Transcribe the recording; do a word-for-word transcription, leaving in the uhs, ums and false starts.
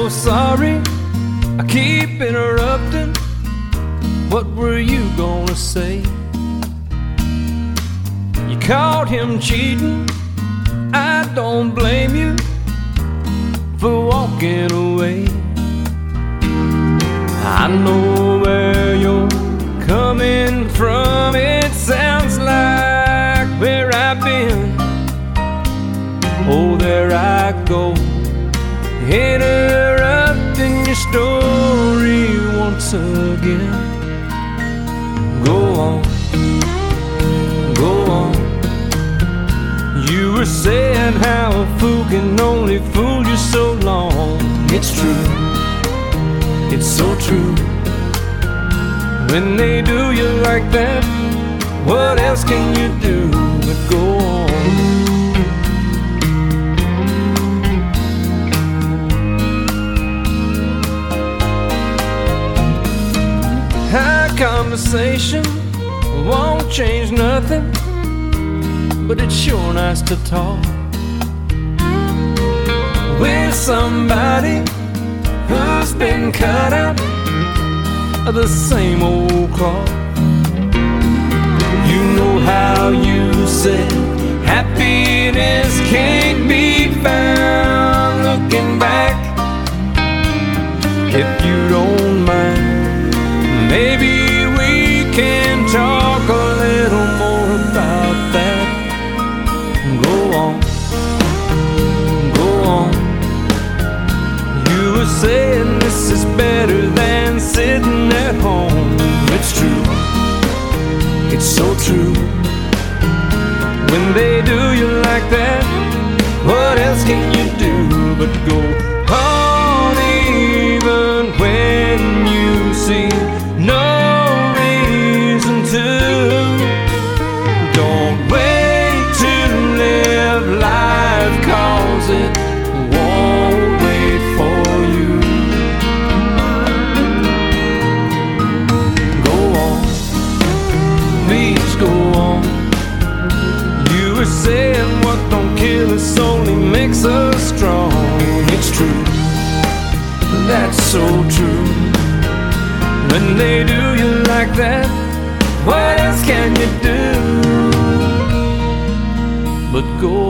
so sorry, I keep interrupting. What were you gonna say? You caught him cheating, I don't blame you for walking away. I know where you're coming from, it sounds like where I've been. Oh, there I go, interrupting your story once again. Go on, go on. You were saying how a fool can only fool you so long. It's true, it's so true. When they do you like that, what else can you do but go on? High conversation won't change nothing, but it's sure nice to talk with somebody who's been cut out of the same old cloth. You know how you said happiness can't be found looking back. If you don't mind, maybe we can talk a little more about that. Go on, go on. You were saying this is better than sitting at home. It's true, it's so true. When they do you like that, what else can you do but go on, even when you see no reason to? Don't wait to live life, 'cause it won't wait for you. Go on, please go on. You were saying what don't kill us only makes us strong. It's true, that's so true. When they do you like that, what else can you do but go